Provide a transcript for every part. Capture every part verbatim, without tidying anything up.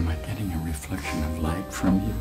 am I getting a reflection of light from you?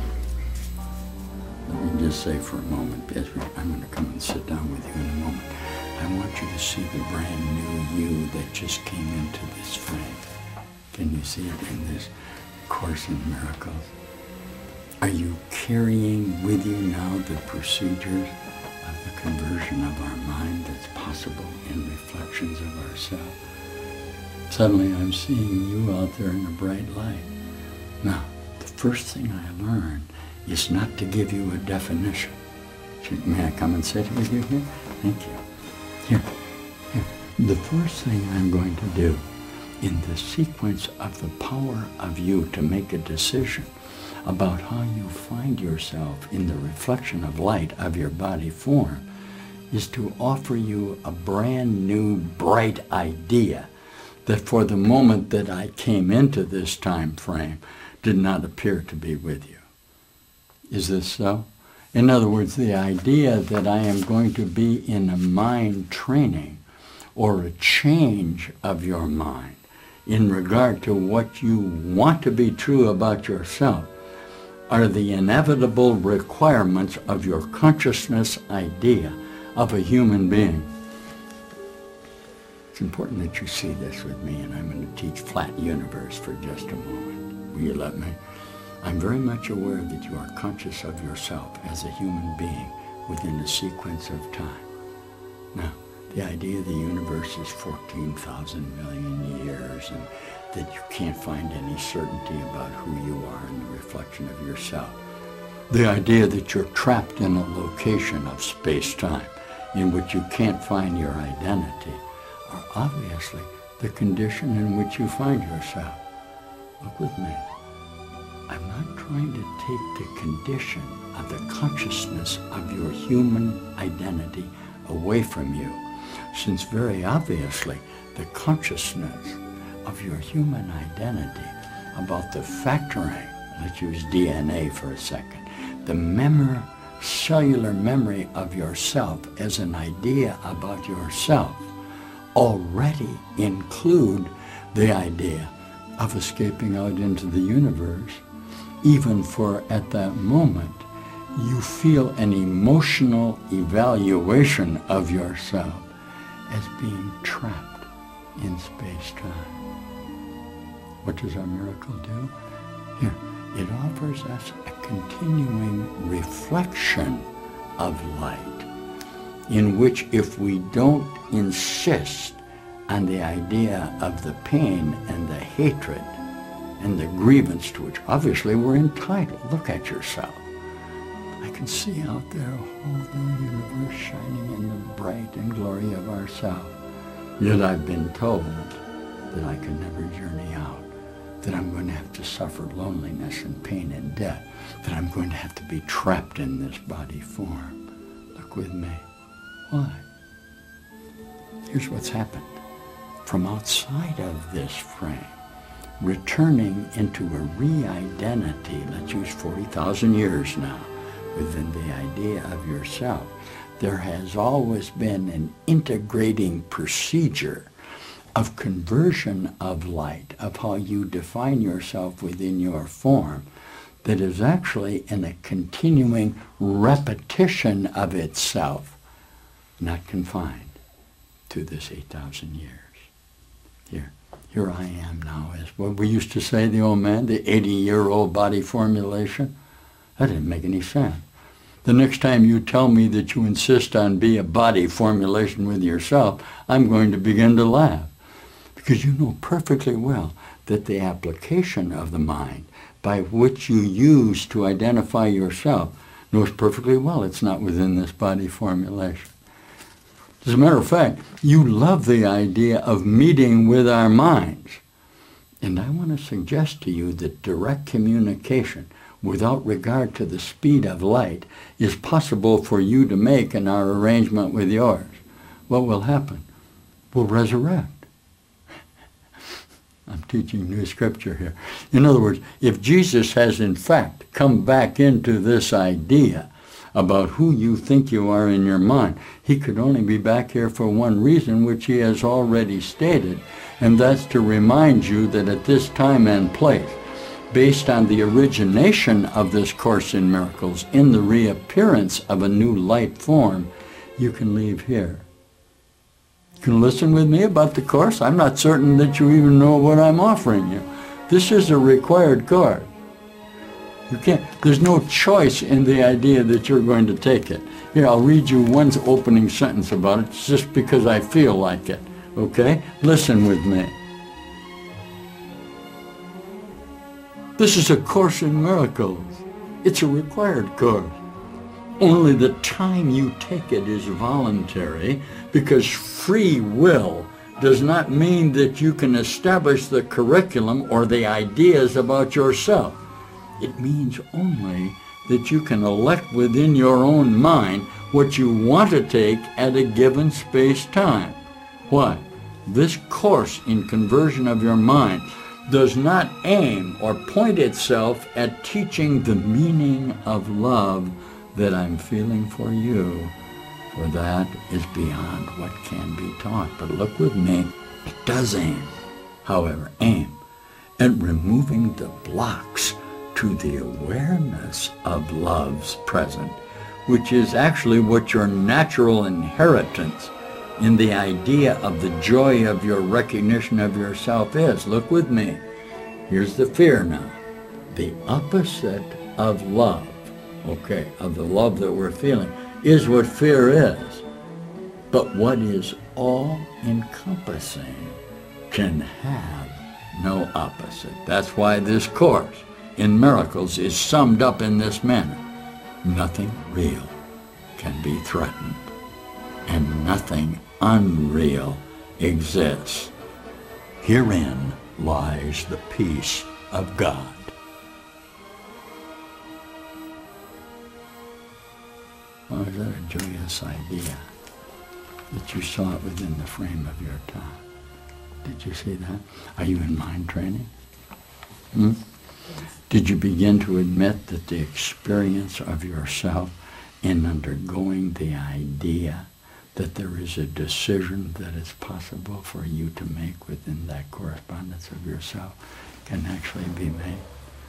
Let me just say for a moment, because I'm going to come and sit down with you in a moment. I want you to see the brand new you that just came into this frame. Can you see it in this Course in Miracles? Are you carrying with you now the procedures of the conversion of our mind that's possible in reflections of ourselves? Suddenly I'm seeing you out there in a bright light. Now, the first thing I learned is not to give you a definition. May I come and sit with you here? Thank you. Here, here. The first thing I'm going to do in the sequence of the power of you to make a decision about how you find yourself in the reflection of light of your body form is to offer you a brand new bright idea that for the moment that I came into this time frame did not appear to be with you. Is this so? In other words, the idea that I am going to be in a mind training or a change of your mind in regard to what you want to be true about yourself are the inevitable requirements of your consciousness idea of a human being. It's important that you see this with me, and I'm going to teach flat universe for just a moment. Will you let me? I'm very much aware that you are conscious of yourself as a human being within a sequence of time. Now, the idea of the universe is fourteen thousand million years, and that you can't find any certainty about who you are in the reflection of yourself. The idea that you're trapped in a location of space-time in which you can't find your identity are obviously the condition in which you find yourself. Look with me. I'm not trying to take the condition of the consciousness of your human identity away from you, since very obviously the consciousness of your human identity about the factoring, let's use D N A for a second, the memory, cellular memory of yourself as an idea about yourself already include the idea of escaping out into the universe, even for at that moment you feel an emotional evaluation of yourself as being trapped in space-time. What does our miracle do? Here, it offers us a continuing reflection of light, in which if we don't insist on the idea of the pain and the hatred and the grievance to which obviously we're entitled. Look at yourself. I can see out there a whole new universe shining in the bright and glory of ourselves. Yet I've been told that I can never journey out, that I'm going to have to suffer loneliness and pain and death, that I'm going to have to be trapped in this body form. Look with me. Why? Here's what's happened. From outside of this frame, returning into a re-identity, let's use forty thousand years now, within the idea of yourself, there has always been an integrating procedure of conversion of light, of how you define yourself within your form, that is actually in a continuing repetition of itself, not confined to this eight thousand years. Here, here I am now, as what we used to say, the old man, the eighty-year-old body formulation. That didn't make any sense. The next time you tell me that you insist on be a body formulation with yourself, I'm going to begin to laugh. Because you know perfectly well that the application of the mind by which you use to identify yourself knows perfectly well it's not within this body formulation. As a matter of fact, you love the idea of meeting with our minds. And I want to suggest to you that direct communication without regard to the speed of light is possible for you to make in our arrangement with yours. What will happen? We'll resurrect. I'm teaching new scripture here. In other words, if Jesus has in fact come back into this idea about who you think you are in your mind, he could only be back here for one reason, which he has already stated, and that's to remind you that at this time and place, based on the origination of this Course in Miracles in the reappearance of a new light form, you can leave here. You can listen with me about the Course. I'm not certain that you even know what I'm offering you. This is a required course. You can't, there's no choice in the idea that you're going to take it. Here, I'll read you one opening sentence about it just because I feel like it. Okay? Listen with me. This is a Course in Miracles. It's a required course. Only the time you take it is voluntary, because free will does not mean that you can establish the curriculum or the ideas about yourself. It means only that you can elect within your own mind what you want to take at a given space-time. Why? This course in conversion of your mind does not aim or point itself at teaching the meaning of love that I'm feeling for you, for that is beyond what can be taught. But look with me, it does aim, however, aim at removing the blocks to the awareness of love's present, which is actually what your natural inheritance in the idea of the joy of your recognition of yourself is. Look with me. Here's the fear now. The opposite of love, okay, of the love that we're feeling, is what fear is. But what is all-encompassing can have no opposite. That's why this Course in Miracles is summed up in this manner. Nothing real can be threatened, and nothing unreal exists. Herein lies the peace of God. Oh, is that a joyous idea that you saw it within the frame of your time? Did you see that? Are you in mind training? Hmm? Did you begin to admit that the experience of yourself in undergoing the idea that there is a decision that is possible for you to make within that correspondence of yourself can actually be made?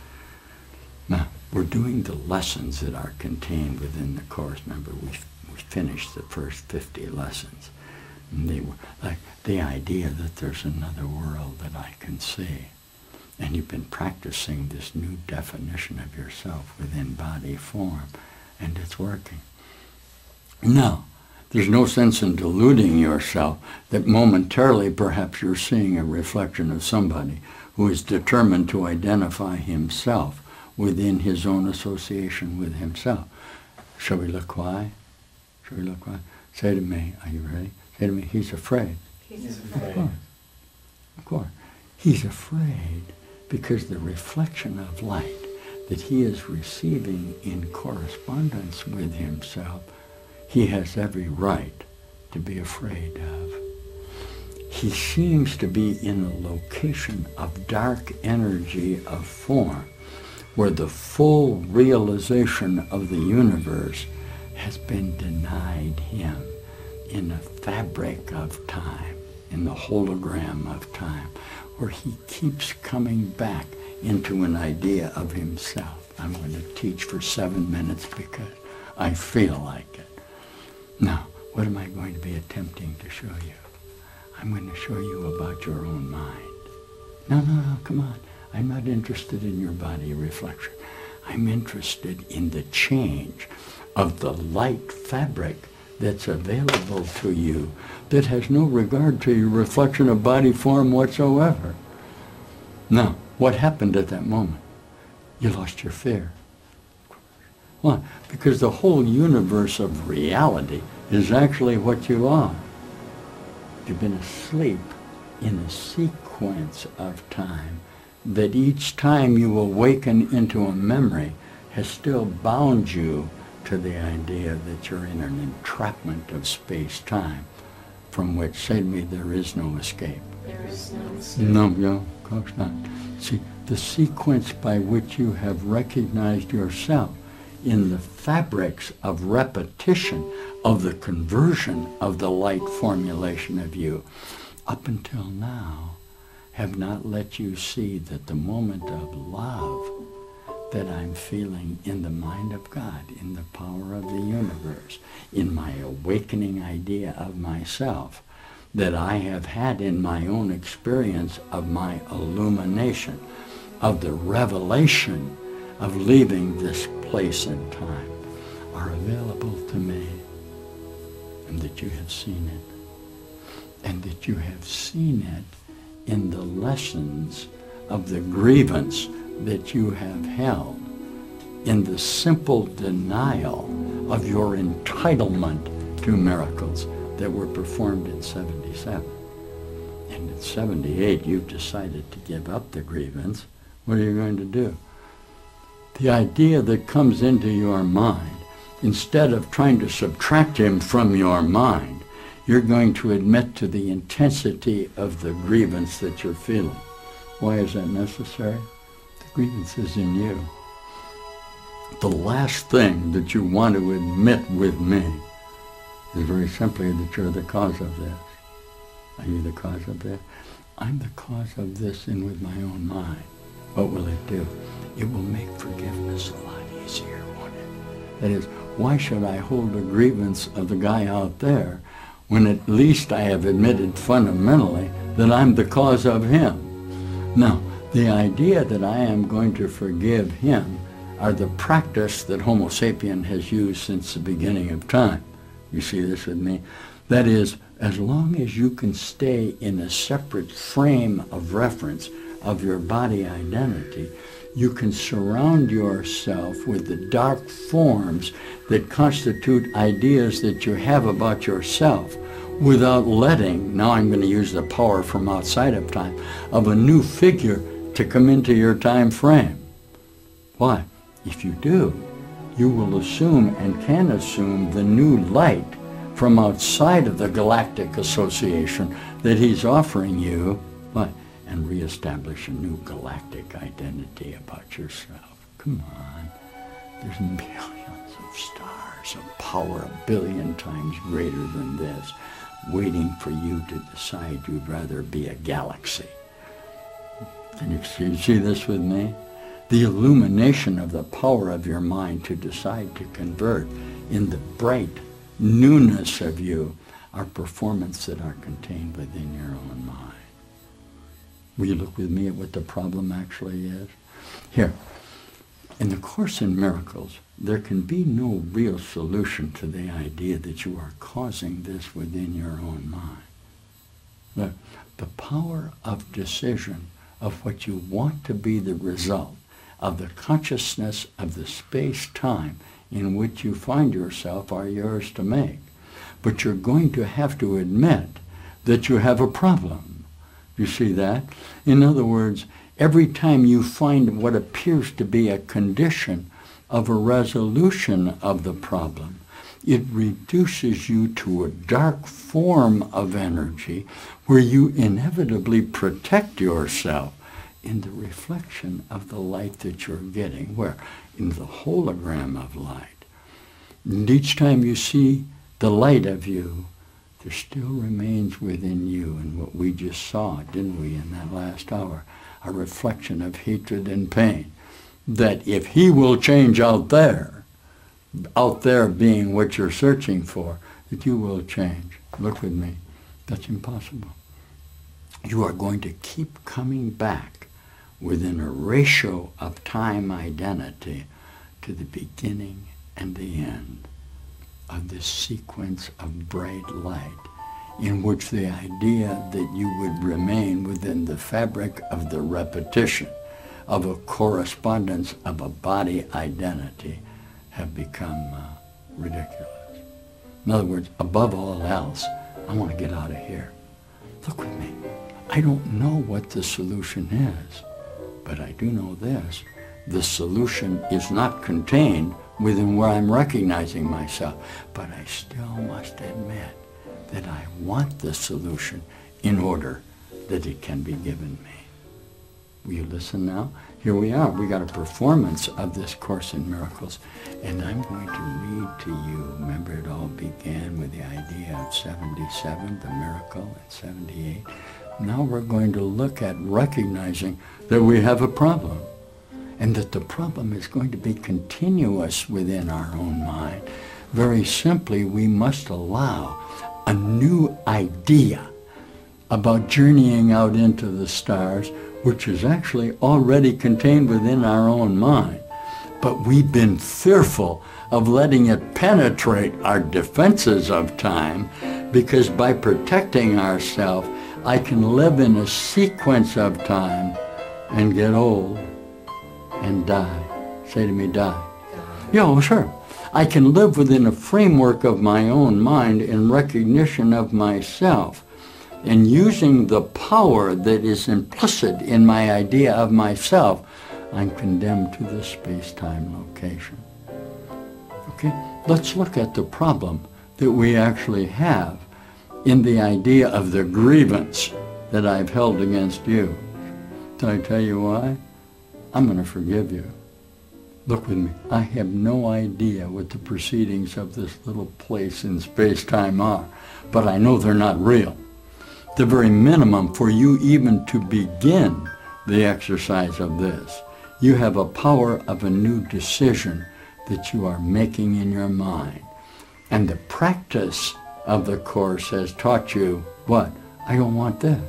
Now, we're doing the lessons that are contained within the Course. Remember, we, we finished the first fifty lessons. And they were like the idea that there's another world that I can see. And you've been practicing this new definition of yourself within body form, and it's working. Now, there's no sense in deluding yourself that momentarily perhaps you're seeing a reflection of somebody who is determined to identify himself within his own association with himself. Shall we look why? Shall we look why? Say to me, are you ready? Say to me, he's afraid. He's afraid. Of course. Of course. He's afraid because the reflection of light that he is receiving in correspondence with himself, he has every right to be afraid of. He seems to be in a location of dark energy of form, where the full realization of the universe has been denied him in a fabric of time, in the hologram of time, where he keeps coming back into an idea of himself. I'm going to teach for seven minutes because I feel like it. Now, what am I going to be attempting to show you? I'm going to show you about your own mind. No, no, no, come on. I'm not interested in your body reflection. I'm interested in the change of the light fabric that's available to you that has no regard to your reflection of body form whatsoever. Now, what happened at that moment? You lost your fear. Why? Because the whole universe of reality is actually what you are. You've been asleep in a sequence of time that each time you awaken into a memory has still bound you to the idea that you're in an entrapment of space-time from which, say to me, there is no escape. There is no escape. No, no, of course not. See, the sequence by which you have recognized yourself in the fabrics of repetition of the conversion of the light formulation of you up until now have not let you see that the moment of love that I'm feeling in the mind of God, in the power of the universe, in my awakening idea of myself, that I have had in my own experience of my illumination, of the revelation of leaving this place and time, are available to me, and that you have seen it, and that you have seen it in the lessons of the grievance that you have held, in the simple denial of your entitlement to miracles that were performed in seventy-seven. And in seventy-eight, you've decided to give up the grievance. What are you going to do? The idea that comes into your mind, instead of trying to subtract him from your mind, you're going to admit to the intensity of the grievance that you're feeling. Why is that necessary? The grievance is in you. The last thing that you want to admit with me is very simply that you're the cause of this. Are you the cause of this? I'm the cause of this in with my own mind. What will it do? It will make forgiveness a lot easier, won't it? That is, why should I hold a grievance of the guy out there when at least I have admitted fundamentally that I'm the cause of him? Now, the idea that I am going to forgive him are the practice that Homo sapien has used since the beginning of time. You see this with me? That is, as long as you can stay in a separate frame of reference of your body identity, you can surround yourself with the dark forms that constitute ideas that you have about yourself without letting, now I'm going to use the power from outside of time, of a new figure to come into your time frame. Why? If you do, you will assume and can assume the new light from outside of the galactic association that he's offering you, what? And reestablish a new galactic identity about yourself. Come on. There's billions of stars of power a billion times greater than this, waiting for you to decide you'd rather be a galaxy. Can you see, see this with me? The illumination of the power of your mind to decide to convert in the bright newness of you are performance that are contained within your own mind. Will you look with me at what the problem actually is? Here, in the Course in Miracles, there can be no real solution to the idea that you are causing this within your own mind. Look, the power of decision of what you want to be the result of the consciousness of the space-time in which you find yourself are yours to make. But you're going to have to admit that you have a problem. You see that? In other words, every time you find what appears to be a condition of a resolution of the problem, it reduces you to a dark form of energy where you inevitably protect yourself in the reflection of the light that you're getting, where? In the hologram of light. And each time you see the light of you, there still remains within you, and what we just saw, didn't we, in that last hour, a reflection of hatred and pain. That if he will change out there, out there being what you're searching for, that you will change. Look with me. That's impossible. You are going to keep coming back within a ratio of time identity to the beginning and the end of this sequence of bright light, in which the idea that you would remain within the fabric of the repetition of a correspondence of a body identity have become uh, ridiculous. In other words, above all else, I want to get out of here. Look with me. I don't know what the solution is, but I do know this. The solution is not contained within where I'm recognizing myself, but I still must admit that I want the solution in order that it can be given me. Will you listen now? Here we are. We got a performance of this Course in Miracles, and I'm going to read to you. Remember, it all began with the idea of seventy-seven, the miracle, and seventy-eight. Now we're going to look at recognizing that we have a problem. and that the problem is going to be continuous within our own mind. Very simply, we must allow a new idea about journeying out into the stars, which is actually already contained within our own mind. But we've been fearful of letting it penetrate our defenses of time, because by protecting ourselves, I can live in a sequence of time and get old and die. Say to me, die. Yeah, well, sure. I can live within a framework of my own mind in recognition of myself, and using the power that is implicit in my idea of myself, I'm condemned to the space-time location. Okay, let's look at the problem that we actually have in the idea of the grievance that I've held against you. Did I tell you why? I'm going to forgive you. Look with me. I have no idea what the proceedings of this little place in space-time are, but I know they're not real. The very minimum for you even to begin the exercise of this, you have a power of a new decision that you are making in your mind. And the practice of the Course has taught you, what? I don't want this.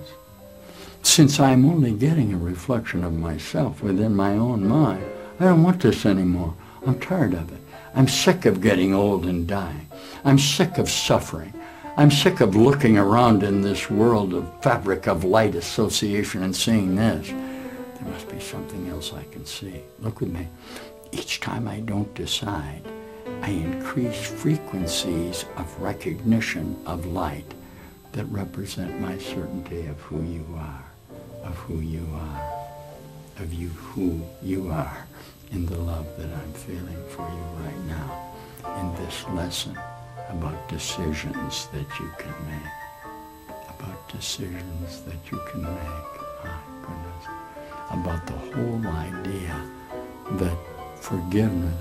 Since I'm only getting a reflection of myself within my own mind, I don't want this anymore. I'm tired of it. I'm sick of getting old and dying. I'm sick of suffering. I'm sick of looking around in this world of fabric of light association and seeing this. There must be something else I can see. Look with me. Each time I don't decide, I increase frequencies of recognition of light that represent my certainty of who you are, of who you are, of you who you are, in the love that I'm feeling for you right now, in this lesson about decisions that you can make, about decisions that you can make, my goodness, about the whole idea that forgiveness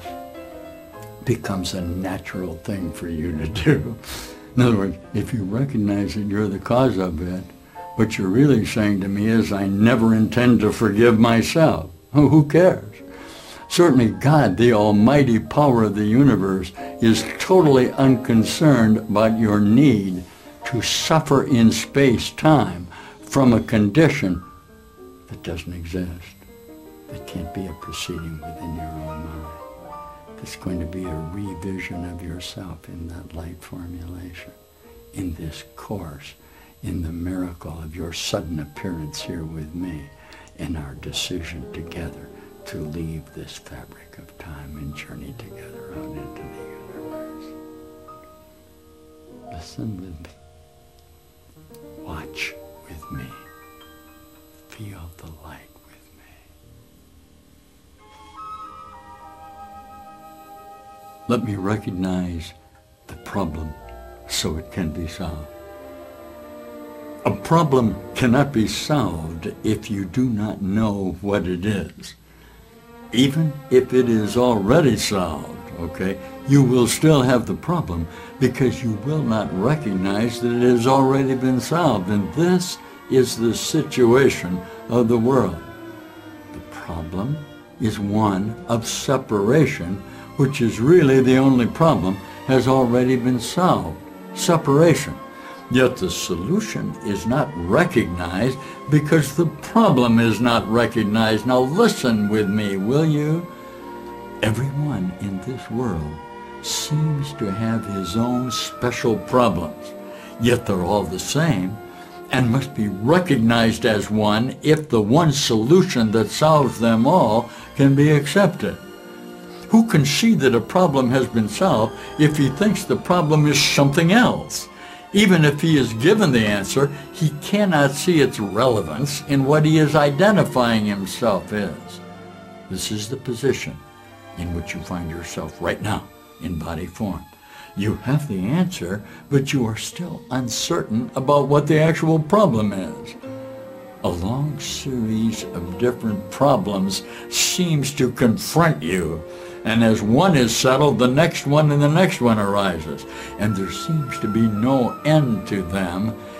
becomes a natural thing for you to do. In other words, if you recognize that you're the cause of it, what you're really saying to me is, I never intend to forgive myself. Oh, who cares? Certainly God, the almighty power of the universe, is totally unconcerned about your need to suffer in space-time from a condition that doesn't exist, that can't be a proceeding within your own mind. It's going to be a revision of yourself in that light formulation, in this Course, in the miracle of your sudden appearance here with me, in our decision together to leave this fabric of time and journey together out into the universe. Listen with me. Watch with me. Feel the light with me. Let me recognize the problem so it can be solved. A problem cannot be solved if you do not know what it is. Even if it is already solved, okay, you will still have the problem because you will not recognize that it has already been solved. And this is the situation of the world. The problem is one of separation, which is really the only problem, has already been solved. Separation. Yet the solution is not recognized because the problem is not recognized. Now listen with me, will you? Everyone in this world seems to have his own special problems, yet they're all the same and must be recognized as one if the one solution that solves them all can be accepted. Who can see that a problem has been solved if he thinks the problem is something else? Even if he is given the answer, he cannot see its relevance in what he is identifying himself as. This is the position in which you find yourself right now in body form. You have the answer, but you are still uncertain about what the actual problem is. A long series of different problems seems to confront you. And as one is settled, the next one and the next one arises. And there seems to be no end to them.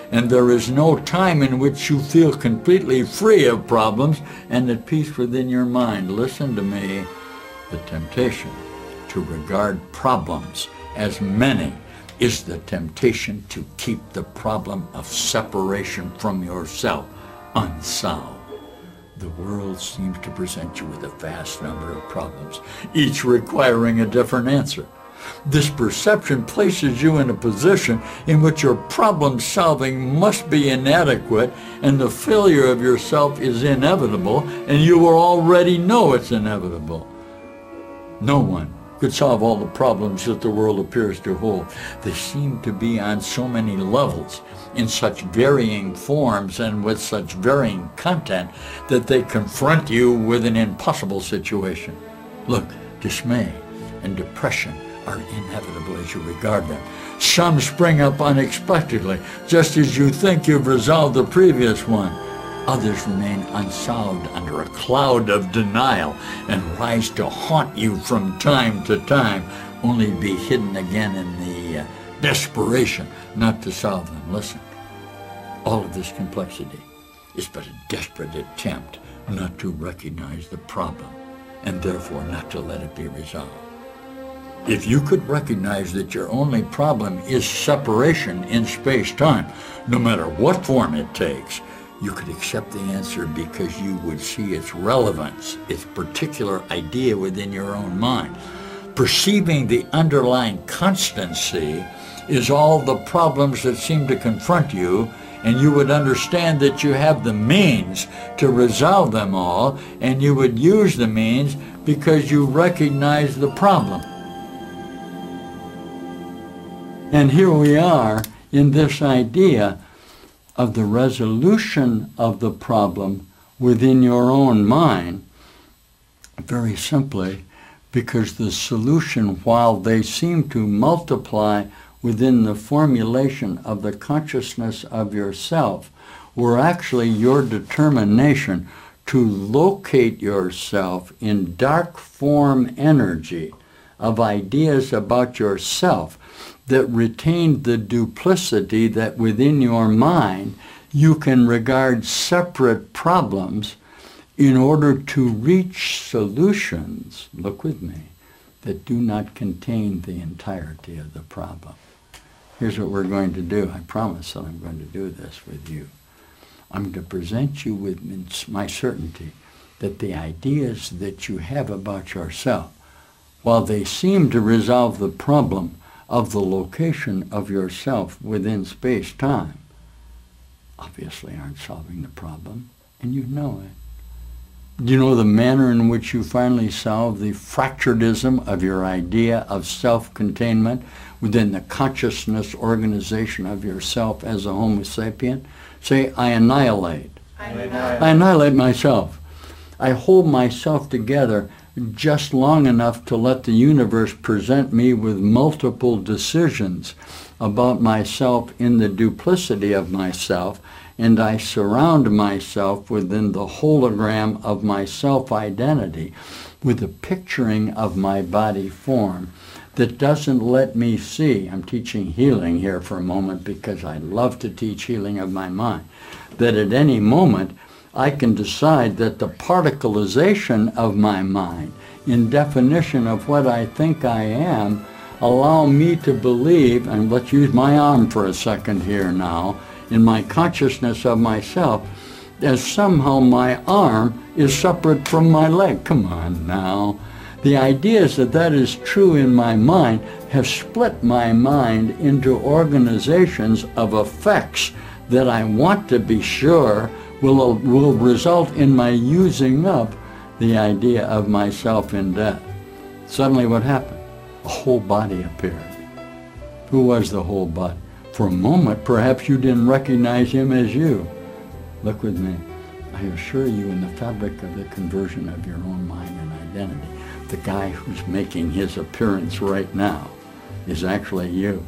and there is no time in which you feel completely free of problems and at peace within your mind. Listen to me. The temptation to regard problems as many is the temptation to keep the problem of separation from yourself unsolved. The world seems to present you with a vast number of problems, each requiring a different answer. This perception places you in a position in which your problem solving must be inadequate and the failure of yourself is inevitable, and you will already know it's inevitable. No one could solve all the problems that the world appears to hold. They seem to be on so many levels, in such varying forms and with such varying content, that they confront you with an impossible situation. Look, dismay and depression are inevitable as you regard them. Some spring up unexpectedly, just as you think you've resolved the previous one. Others remain unsolved under a cloud of denial and rise to haunt you from time to time, only to be hidden again in the uh, desperation not to solve them. Listen, all of this complexity is but a desperate attempt not to recognize the problem and therefore not to let it be resolved. If you could recognize that your only problem is separation in space-time, no matter what form it takes, you could accept the answer because you would see its relevance, its particular idea within your own mind. Perceiving the underlying constancy is all the problems that seem to confront you, and you would understand that you have the means to resolve them all, and you would use the means because you recognize the problem. And here we are in this idea of the resolution of the problem within your own mind, very simply because the solution, while they seem to multiply within the formulation of the consciousness of yourself, were actually your determination to locate yourself in dark form energy of ideas about yourself that retained the duplicity that within your mind you can regard separate problems in order to reach solutions, look with me, that do not contain the entirety of the problem. Here's what we're going to do. I promise that I'm going to do this with you. I'm going to present you with my certainty that the ideas that you have about yourself, while they seem to resolve the problem of the location of yourself within space-time, obviously aren't solving the problem, and you know it. Do you know the manner in which you finally solve the fracturedism of your idea of self-containment within the consciousness organization of yourself as a Homo sapien? Say, I annihilate. I annihilate. I annihilate myself. I hold myself together just long enough to let the universe present me with multiple decisions about myself in the duplicity of myself, and I surround myself within the hologram of my self-identity with a picturing of my body form that doesn't let me see. I'm teaching healing here for a moment because I love to teach healing of my mind. That at any moment I can decide that the particleization of my mind in definition of what I think I am allow me to believe, and let's use my arm for a second here now, in my consciousness of myself, as somehow my arm is separate from my leg. Come on now. The ideas that that is true in my mind have split my mind into organizations of effects that I want to be sure will, will result in my using up the idea of myself in death. Suddenly what happened? A whole body appeared. Who was the whole body? For a moment, perhaps you didn't recognize him as you. Look with me. I assure you, in the fabric of the conversion of your own mind and identity, the guy who's making his appearance right now is actually you.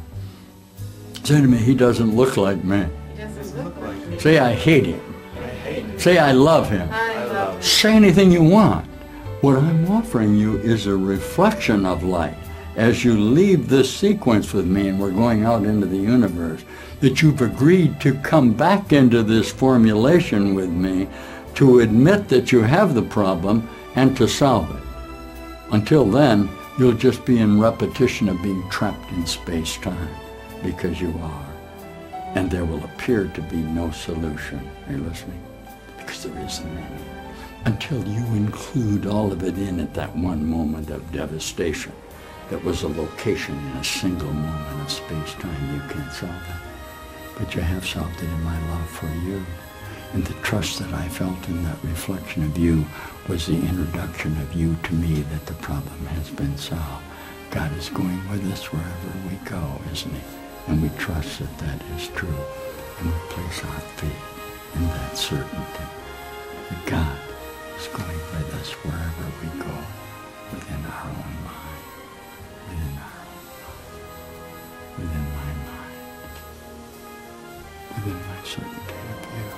Say to me, he doesn't look like me. He doesn't look like me. Say, I hate him. I hate him. Say, I love him. I love him. Say anything you want. What I'm offering you is a reflection of light, as you leave this sequence with me and we're going out into the universe, that you've agreed to come back into this formulation with me to admit that you have the problem and to solve it. Until then, you'll just be in repetition of being trapped in space-time, because you are. And there will appear to be no solution. Are you listening? Because there isn't any. Until you include all of it in at that one moment of devastation that was a location in a single moment of space-time. You can't solve it. But you have solved it in my love for you. And the trust that I felt in that reflection of you was the introduction of you to me that the problem has been solved. God is going with us wherever we go, isn't he? And we trust that that is true. And we place our faith in that certainty that God is going with us wherever we go, within our own mind, within our own mind, within my mind, within my certainty of you.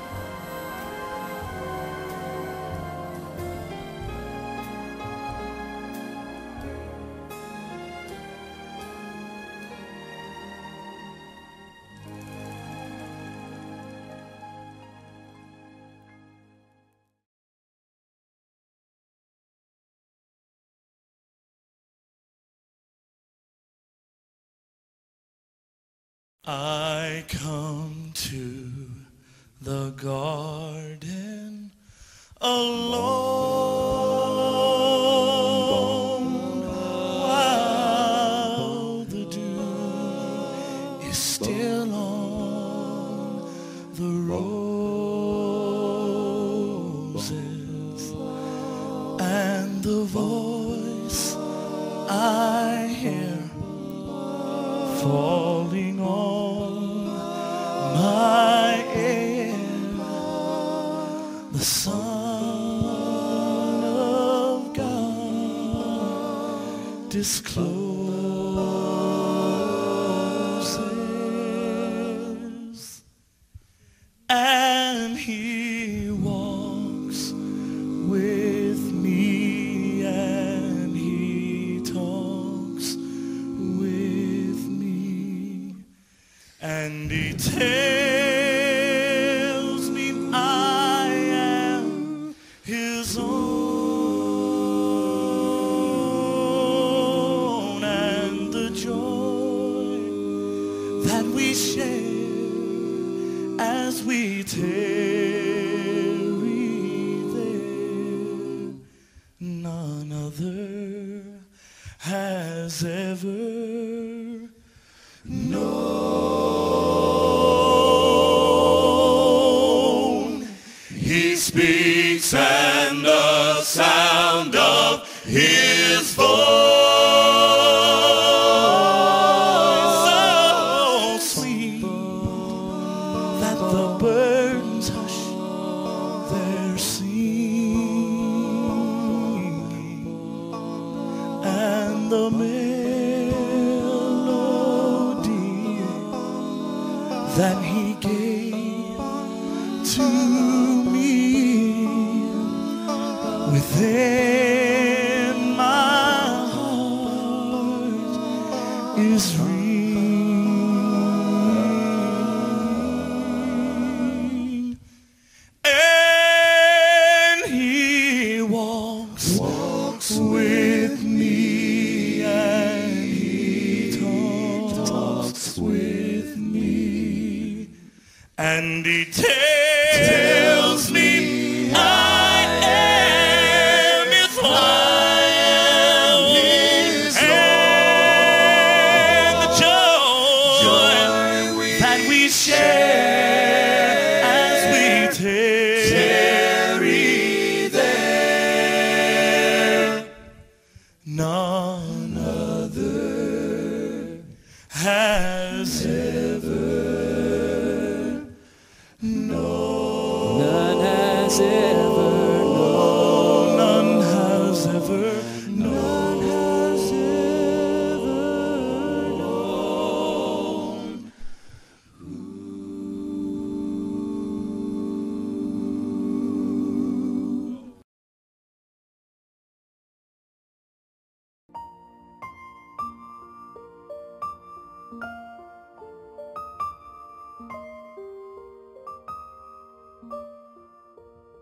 I come to the garden alone while the dew is still on the roses, and the voice I hear falling on my ear, the Son of God discloses, and he walks with me, and he talks with me, and he tells me I am his own, and the joy that we share as we tarry there, none other has ever known. He speaks, and the sound of his voice so sweet that the birds hush their singing, and the melody that he gave to me within my heart is ringing, and he walks, walks with me, and he talks, talks with me, and he tells me I am his wife, and the joy that we share as we tarry there, none other has ever known. None has ever known. None has ever known. None has ever known.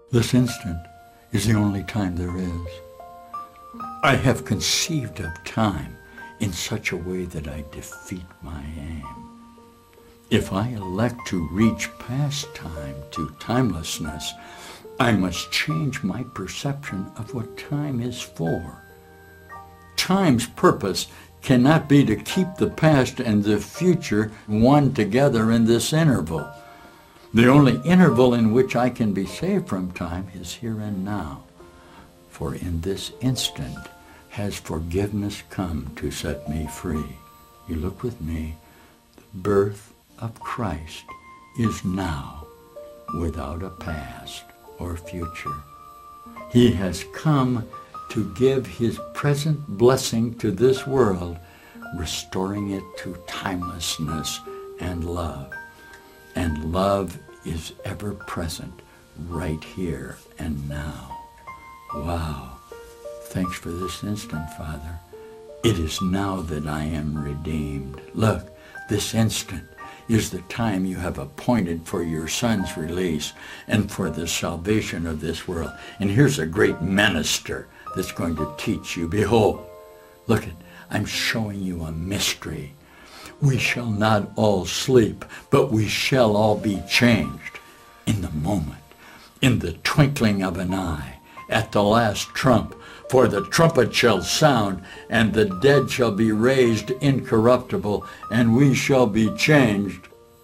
This instant is the only time there is. I have conceived of time in such a way that I defeat my aim. If I elect to reach past time to timelessness, I must change my perception of what time is for. Time's purpose cannot be to keep the past and the future one together in this interval. The only interval in which I can be saved from time is here and now. For in this instant has forgiveness come to set me free. You look with me. The birth of Christ is now without a past or future. He has come to give his present blessing to this world, restoring it to timelessness and love. And love is ever present right here and now. Wow. Thanks for this instant, Father. It is now that I am redeemed. Look, this instant is the time you have appointed for your Son's release and for the salvation of this world. And here's a great minister that's going to teach you. Behold, look it, I'm showing you a mystery. We shall not all sleep, but we shall all be changed in the moment, in the twinkling of an eye, at the last trump. For the trumpet shall sound, and the dead shall be raised incorruptible, and we shall be changed.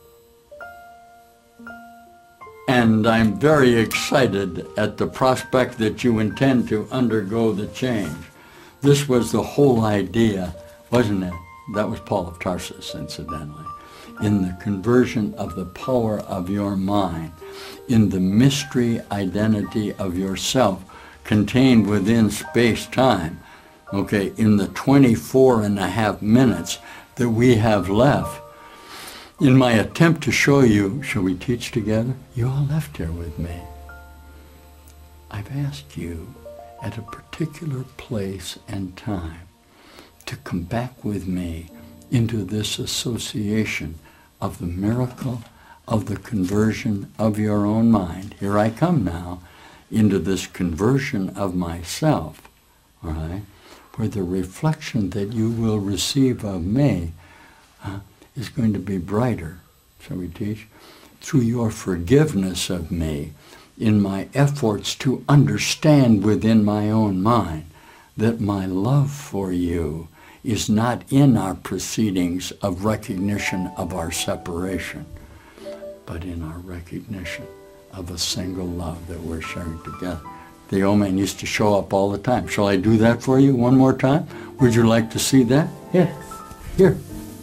And I'm very excited at the prospect that you intend to undergo the change. This was the whole idea, wasn't it? That was Paul of Tarsus, incidentally. In the conversion of the power of your mind, in the mystery identity of yourself, contained within space-time, okay, in the twenty-four and a half minutes that we have left. In my attempt to show you, shall we teach together? You all left here with me. I've asked you at a particular place and time to come back with me into this association of the miracle of the conversion of your own mind. Here I come now, into this conversion of myself, all right, where the reflection that you will receive of me uh, is going to be brighter, shall we teach? Through your forgiveness of me in my efforts to understand within my own mind that my love for you is not in our proceedings of recognition of our separation, but in our recognition of a single love that we're sharing together. The old man used to show up all the time. Shall I do that for you one more time? Would you like to see that? Here, here.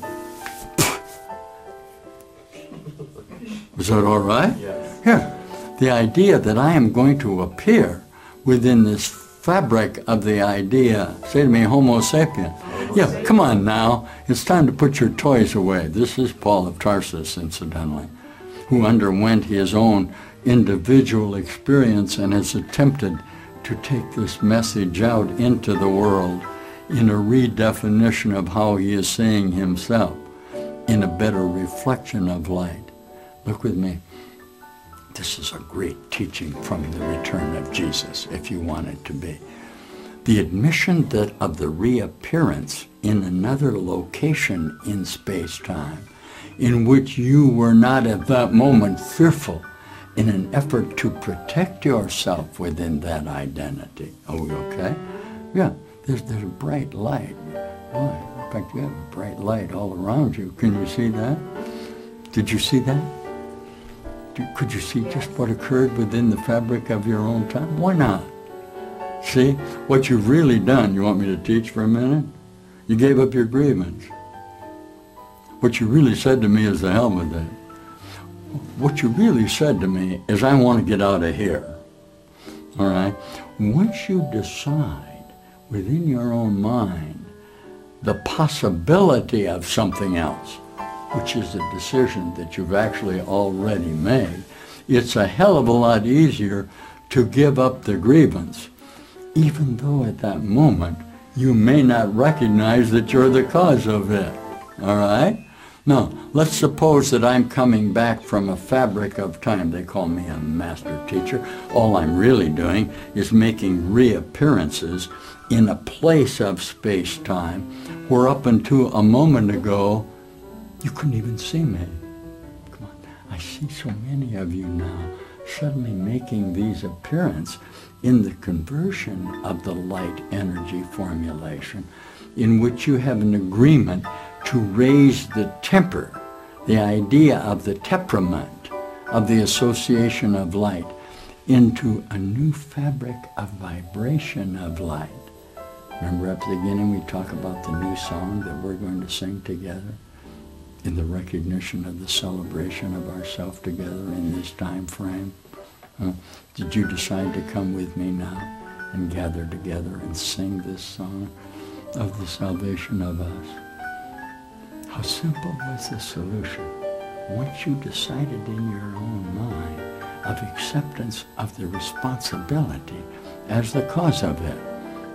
Was that all right? Yes. Here. The idea that I am going to appear within this fabric of the idea. Say to me, Homo sapien. Yeah, come on now. It's time to put your toys away. This is Paul of Tarsus, incidentally, who underwent his own individual experience and has attempted to take this message out into the world in a redefinition of how he is seeing himself, in a better reflection of light. Look with me. This is a great teaching from the return of Jesus, if you want it to be. The admission that of the reappearance in another location in space-time, in which you were not at that moment fearful, in an effort to protect yourself within that identity. Are we okay? Yeah, there's, there's a bright light. Boy, in fact, you have a bright light all around you. Can you see that? Did you see that? Could you see just what occurred within the fabric of your own time? Why not? See, what you've really done, you want me to teach for a minute? You gave up your grievance. What you really said to me is the hell with it. What you really said to me is, I want to get out of here. All right? Once you decide within your own mind the possibility of something else, which is a decision that you've actually already made, it's a hell of a lot easier to give up the grievance, even though at that moment you may not recognize that you're the cause of it. All right? Now, let's suppose that I'm coming back from a fabric of time. They call me a master teacher. All I'm really doing is making reappearances in a place of space-time where up until a moment ago, you couldn't even see me. Come on. I see so many of you now suddenly making these appearances in the conversion of the light energy formulation, in which you have an agreement to raise the temper, the idea of the temperament of the association of light, into a new fabric of vibration of light. Remember at the beginning we talk about the new song that we're going to sing together in the recognition of the celebration of ourselves together in this time frame? Uh, did you decide to come with me now and gather together and sing this song of the salvation of us? How simple was the solution? Once you decided in your own mind of acceptance of the responsibility as the cause of it.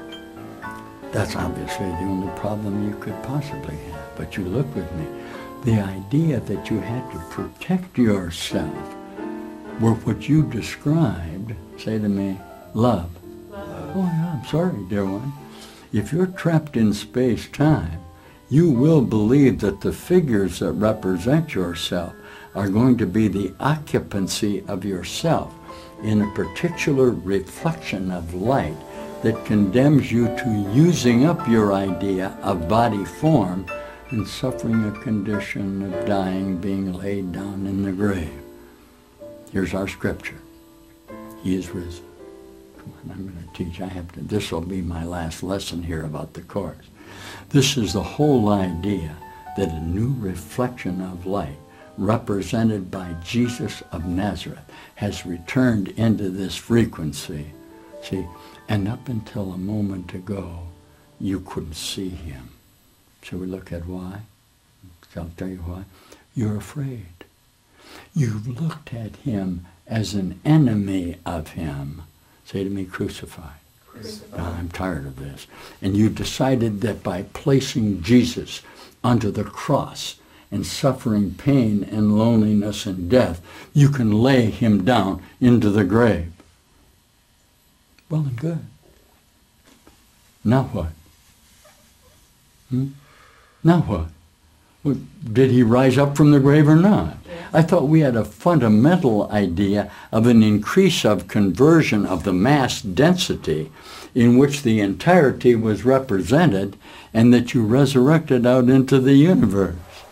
That's obviously the only problem you could possibly have. But you look with me. The idea that you had to protect yourself were what you described, say to me, love. Love. Oh yeah, I'm sorry, dear one. If you're trapped in space-time, you will believe that the figures that represent yourself are going to be the occupancy of yourself in a particular reflection of light that condemns you to using up your idea of body form and suffering a condition of dying, being laid down in the grave. Here's our scripture. He is risen. Come on, I'm going to teach. I have to. This will be my last lesson here about the course. This is the whole idea that a new reflection of light represented by Jesus of Nazareth has returned into this frequency. See, and up until a moment ago, you couldn't see him. Shall we look at why? I'll tell you why. You're afraid. You've looked at him as an enemy of him. Say to me, crucified. Crucified. Oh, I'm tired of this. And you decided that by placing Jesus onto the cross and suffering pain and loneliness and death, you can lay him down into the grave. Well and good. Now what? Hmm? Now what? Well, did he rise up from the grave or not? Yeah. I thought we had a fundamental idea of an increase of conversion of the mass density in which the entirety was represented, and that you resurrected out into the universe.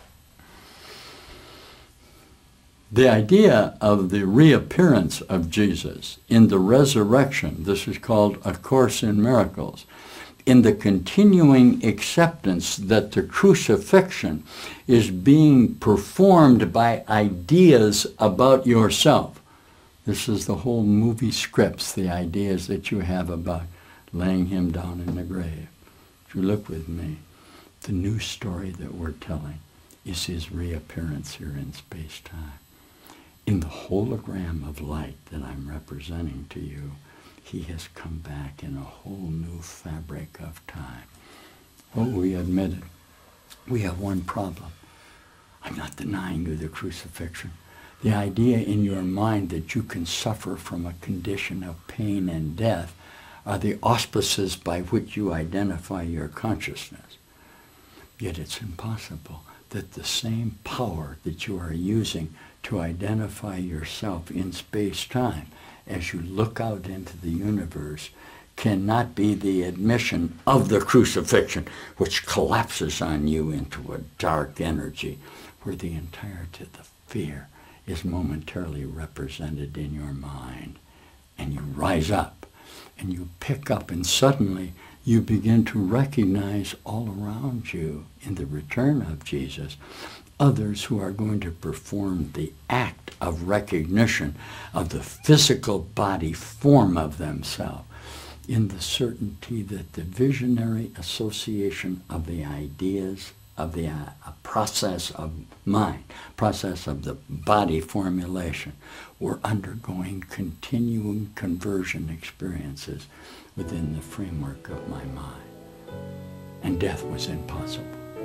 The idea of the reappearance of Jesus in the resurrection, this is called A Course in Miracles, in the continuing acceptance that the crucifixion is being performed by ideas about yourself. This is the whole movie scripts, the ideas that you have about laying him down in the grave. If you look with me, the new story that we're telling is his reappearance here in space-time. In the hologram of light that I'm representing to you, he has come back in a whole new fabric of time. Well, we admit it. We have one problem. I'm not denying you the crucifixion. The idea in your mind that you can suffer from a condition of pain and death are the auspices by which you identify your consciousness. Yet it's impossible that the same power that you are using to identify yourself in space-time as you look out into the universe cannot be the admission of the crucifixion, which collapses on you into a dark energy where the entirety of the fear is momentarily represented in your mind. And you rise up and you pick up, and suddenly you begin to recognize all around you in the return of Jesus others who are going to perform the act of recognition of the physical body form of themselves in the certainty that the visionary association of the ideas of the uh, process of mind, process of the body formulation, were undergoing continuing conversion experiences within the framework of my mind. And death was impossible.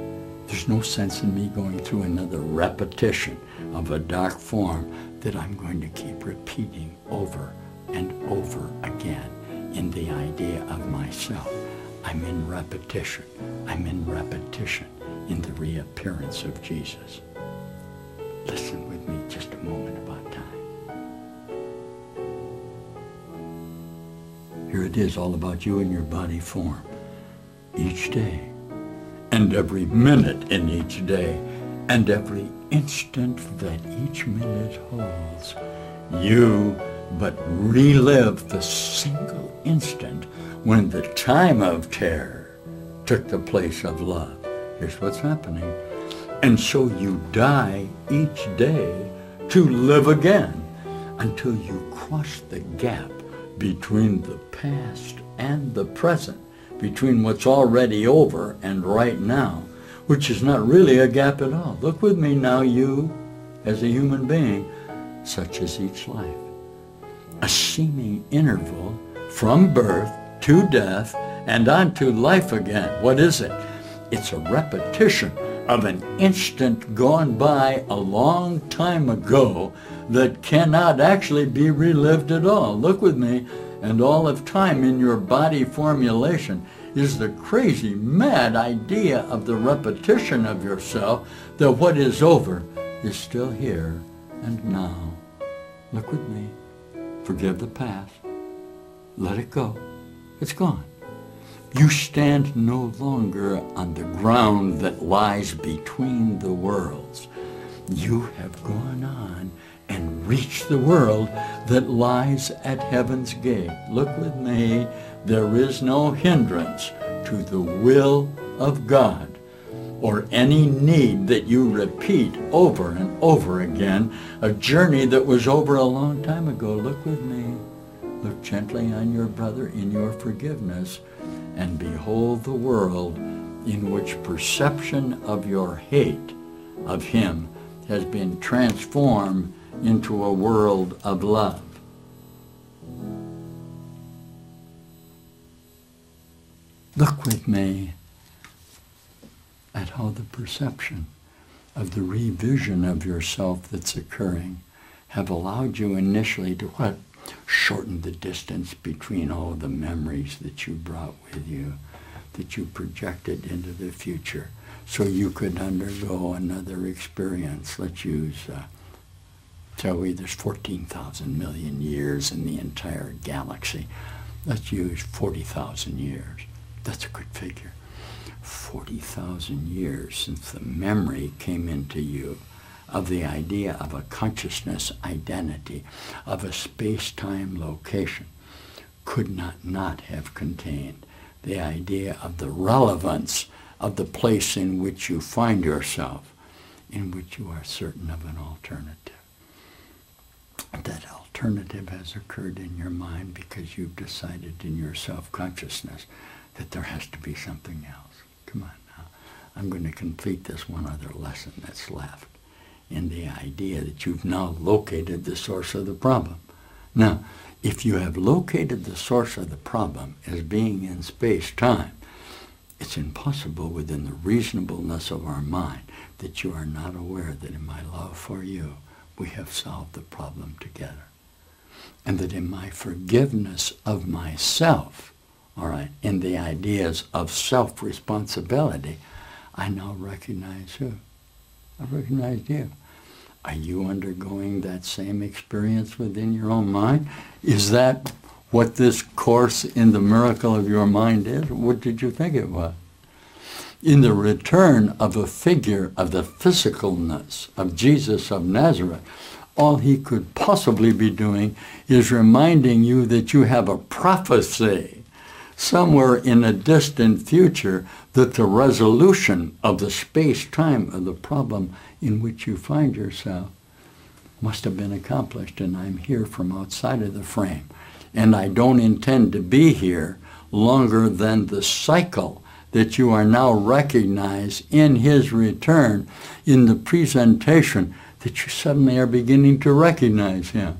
There's no sense in me going through another repetition of a dark form that I'm going to keep repeating over and over again in the idea of myself. I'm in repetition. I'm in repetition in the reappearance of Jesus. Listen with me just a moment about time. Here it is, all about you and your body form. Each day, and every minute in each day, and every instant that each minute holds, you but relive the single instant when the time of terror took the place of love. Here's what's happening. And so you die each day to live again until you cross the gap between the past and the present, between what's already over and right now, which is not really a gap at all. Look with me now, you, as a human being, such as each life. A seeming interval from birth to death and on to life again. What is it? It's a repetition of an instant gone by a long time ago that cannot actually be relived at all. Look with me, and all of time in your body formulation is the crazy, mad idea of the repetition of yourself, that what is over is still here and now. Look with me. Forgive the past. Let it go. It's gone. You stand no longer on the ground that lies between the worlds. You have gone on and reached the world that lies at heaven's gate. Look with me. There is no hindrance to the will of God or any need that you repeat over and over again, a journey that was over a long time ago. Look with me. Look gently on your brother in your forgiveness, and behold the world in which perception of your hate of him has been transformed into a world of love. Look with me at how the perception of the revision of yourself that's occurring have allowed you initially to what? Shorten the distance between all the memories that you brought with you, that you projected into the future, so you could undergo another experience. Let's use, uh, shall we, there's fourteen thousand million years in the entire galaxy. Let's use forty thousand years. That's a good figure. forty thousand years since the memory came into you of the idea of a consciousness identity, of a space-time location, could not not have contained the idea of the relevance of the place in which you find yourself, in which you are certain of an alternative. That alternative has occurred in your mind because you've decided in your self-consciousness that there has to be something else. Come on now. I'm going to complete this one other lesson that's left in the idea that you've now located the source of the problem. Now, if you have located the source of the problem as being in space-time, it's impossible within the reasonableness of our mind that you are not aware that in my love for you, we have solved the problem together. And that in my forgiveness of myself, all right, in the ideas of self-responsibility, I now recognize who? I recognize you. Are you undergoing that same experience within your own mind? Is that what this course in the miracle of your mind is? What did you think it was? In the return of a figure of the physicalness of Jesus of Nazareth, all he could possibly be doing is reminding you that you have a prophecy somewhere in a distant future that the resolution of the space-time of the problem in which you find yourself must have been accomplished, and I'm here from outside of the frame. And I don't intend to be here longer than the cycle that you are now recognized in his return in the presentation that you suddenly are beginning to recognize him.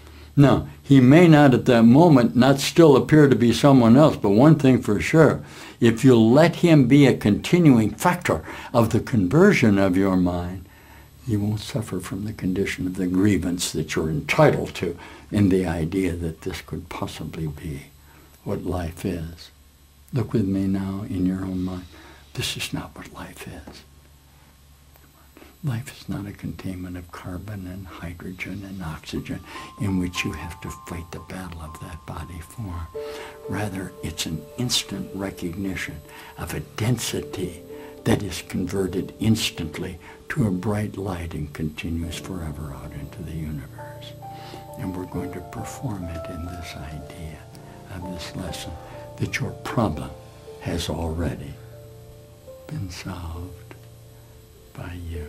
Now, he may not at that moment not still appear to be someone else, but one thing for sure, if you'll let him be a continuing factor of the conversion of your mind, you won't suffer from the condition of the grievance that you're entitled to in the idea that this could possibly be what life is. Look with me now in your own mind. This is not what life is. Life is not a containment of carbon and hydrogen and oxygen in which you have to fight the battle of that body form. Rather, it's an instant recognition of a density that is converted instantly to a bright light and continues forever out into the universe. And we're going to perform it in this idea of this lesson that your problem has already been solved by you.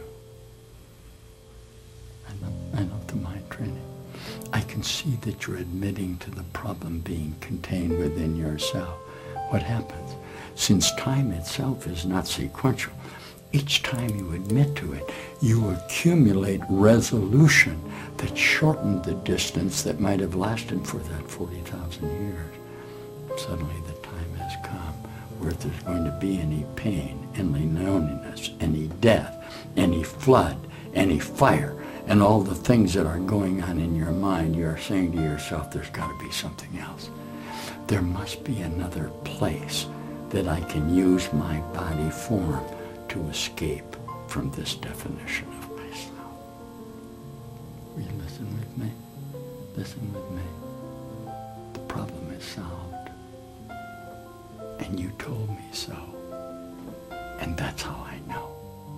I love, I love the mind training. I can see that you're admitting to the problem being contained within yourself. What happens? Since time itself is not sequential, each time you admit to it, you accumulate resolution that shortened the distance that might have lasted for that forty thousand years. Suddenly the time has come where if there's going to be any pain, any loneliness, any death, any flood, any fire, and all the things that are going on in your mind, you're saying to yourself, there's got to be something else. There must be another place that I can use my body form to escape from this definition of myself. Will you listen with me? Listen with me. The problem is solved. And you told me so. And that's how I know.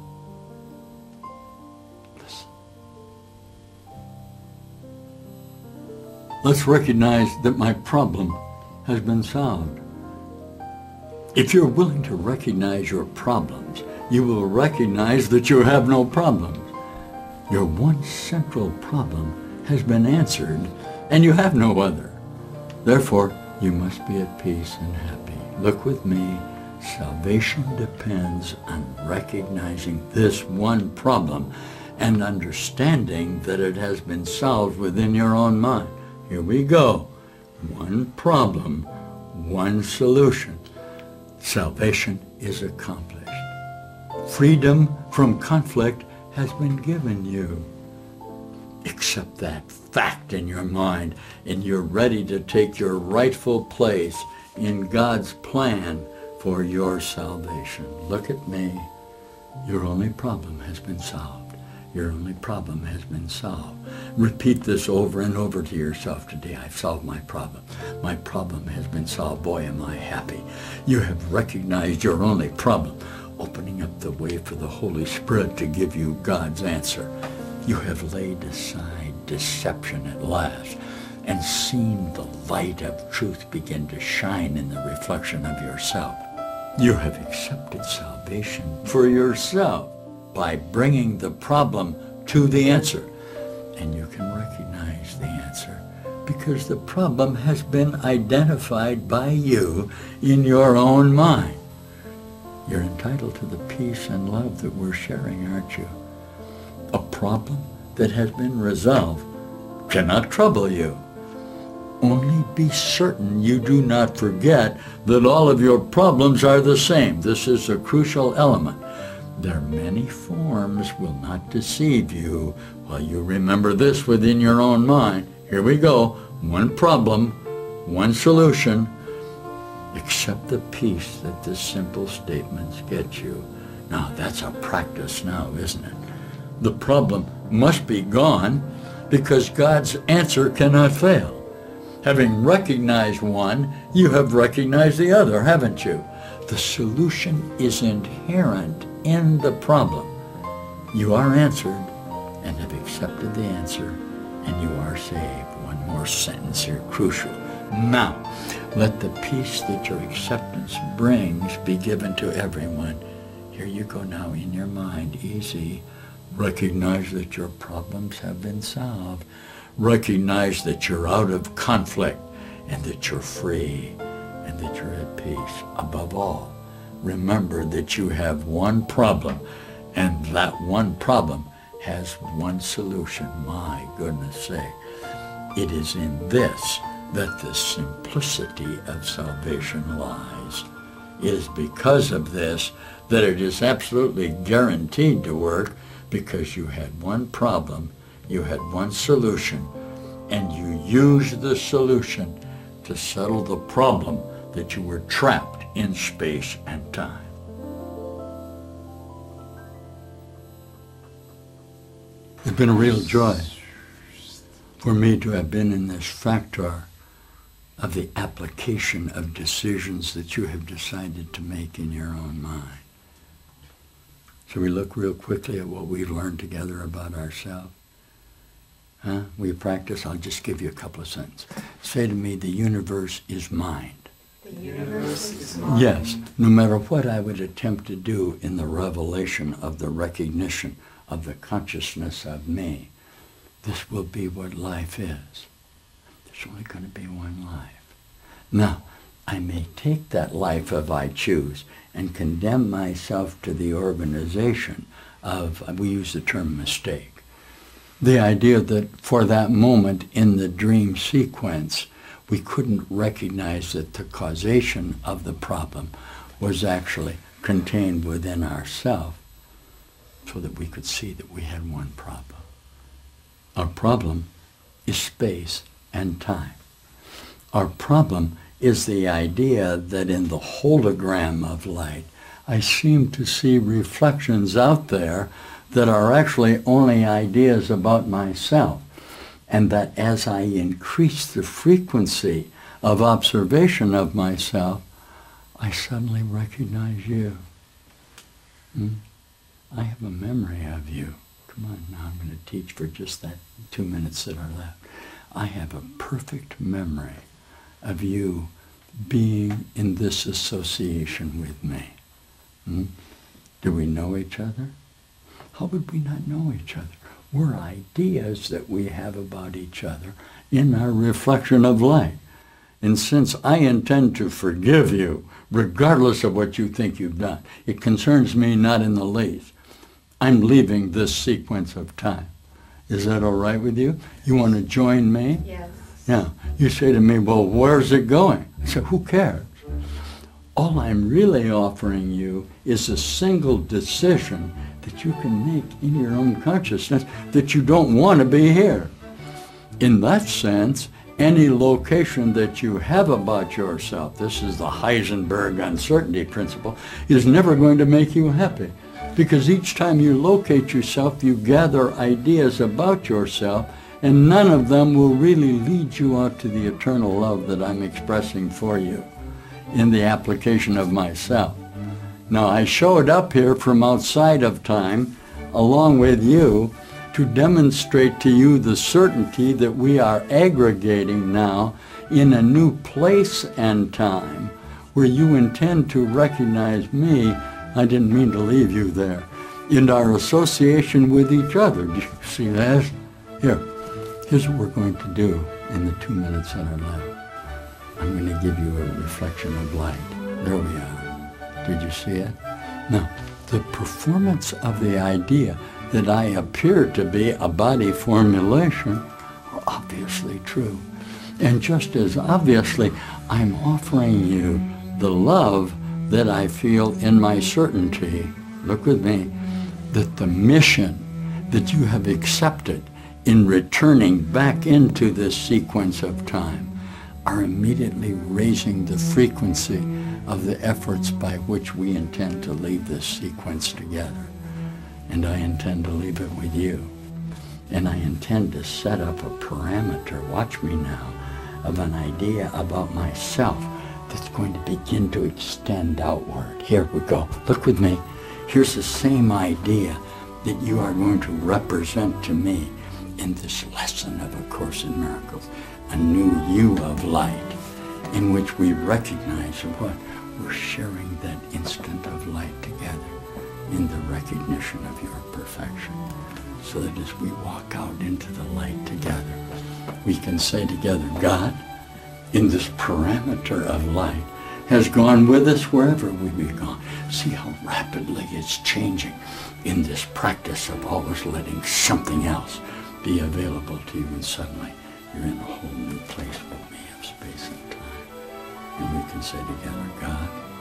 Listen. Let's recognize that my problem has been solved. If you're willing to recognize your problems, you will recognize that you have no problems. Your one central problem has been answered, and you have no other. Therefore, you must be at peace and happy. Look with me. Salvation depends on recognizing this one problem and understanding that it has been solved within your own mind. Here we go. One problem, one solution. Salvation is accomplished. Freedom from conflict has been given you. Accept that fact in your mind, and you're ready to take your rightful place in God's plan for your salvation. Look at me. Your only problem has been solved. Your only problem has been solved. Repeat this over and over to yourself today. I've solved my problem. My problem has been solved. Boy, am I happy. You have recognized your only problem, opening up the way for the Holy Spirit to give you God's answer. You have laid aside deception at last and seen the light of truth begin to shine in the reflection of yourself. You have accepted salvation for yourself by bringing the problem to the answer. And you can recognize the answer because the problem has been identified by you in your own mind. You're entitled to the peace and love that we're sharing, aren't you? A problem that has been resolved cannot trouble you. Only be certain you do not forget that all of your problems are the same. This is a crucial element. Their many forms will not deceive you while you remember this within your own mind. Here we go. One problem, one solution. Accept the peace that the simple statements get you. Now, that's a practice now, isn't it? The problem must be gone because God's answer cannot fail. Having recognized one, you have recognized the other, haven't you? The solution is inherent in the problem. You are answered and have accepted the answer, and you are saved. One more sentence here, crucial. Now, let the peace that your acceptance brings be given to everyone. Here you go now in your mind, easy. Recognize that your problems have been solved. Recognize that you're out of conflict and that you're free and that you're at peace. Above all, remember that you have one problem, and that one problem has one solution. My goodness sake. It is in this that the simplicity of salvation lies. It is because of this that it is absolutely guaranteed to work, because you had one problem, you had one solution, and you used the solution to settle the problem that you were trapped in space and time. It's been a real joy for me to have been in this factor of the application of decisions that you have decided to make in your own mind. So we look real quickly at what we've learned together about ourselves. Huh? We practice. I'll just give you a couple of sentences. Say to me, the universe is mind. The universe is mind. Yes. No matter what I would attempt to do in the revelation of the recognition of the consciousness of me, this will be what life is. There's only going to be one life. Now, I may take that life if I choose and condemn myself to the organization of, we use the term mistake. The idea that for that moment in the dream sequence, we couldn't recognize that the causation of the problem was actually contained within ourselves, so that we could see that we had one problem. Our problem is space and time. Our problem is the idea that in the hologram of light, I seem to see reflections out there that are actually only ideas about myself, and that as I increase the frequency of observation of myself, I suddenly recognize you. Hmm? I have a memory of you. Come on, now I'm going to teach for just that two minutes that are left. I have a perfect memory of you being in this association with me. Hmm? Do we know each other? How would we not know each other? We're ideas that we have about each other in our reflection of light. And since I intend to forgive you, regardless of what you think you've done, it concerns me not in the least. I'm leaving this sequence of time. Is that all right with you? You want to join me? Yes. Yeah. You say to me, well, where's it going? I say, who cares? All I'm really offering you is a single decision that you can make in your own consciousness that you don't want to be here. In that sense, any location that you have about yourself, this is the Heisenberg uncertainty principle, is never going to make you happy. Because each time you locate yourself, you gather ideas about yourself, and none of them will really lead you out to the eternal love that I'm expressing for you in the application of myself. Now, I showed up here from outside of time, along with you, to demonstrate to you the certainty that we are aggregating now in a new place and time, where you intend to recognize me. I didn't mean to leave you there. In our association with each other. Do you see that? Here, here's what we're going to do in the two minutes that are left. I'm going to give you a reflection of light. There we are. Did you see it? Now, the performance of the idea that I appear to be a body formulation are obviously true. And just as obviously, I'm offering you the love that I feel in my certainty, look with me, that the mission that you have accepted in returning back into this sequence of time are immediately raising the frequency of the efforts by which we intend to leave this sequence together. And I intend to leave it with you. And I intend to set up a parameter, watch me now, of an idea about myself that's going to begin to extend outward. Here we go. Look with me. Here's the same idea that you are going to represent to me in this lesson of A Course in Miracles, a new you of light, in which we recognize what we're sharing that instant of light together in the recognition of your perfection, so that as we walk out into the light together, we can say together, God, in this parameter of light, has gone with us wherever we be gone. See how rapidly it's changing in this practice of always letting something else be available to you, and suddenly you're in a whole new place with me of space and time. And we can say together, God,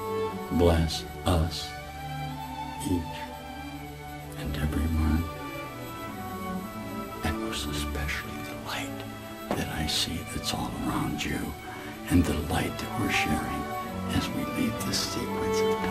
bless us, each and every one, and most especially the light that I see that's all around you, and the light that we're sharing as we leave this sequence of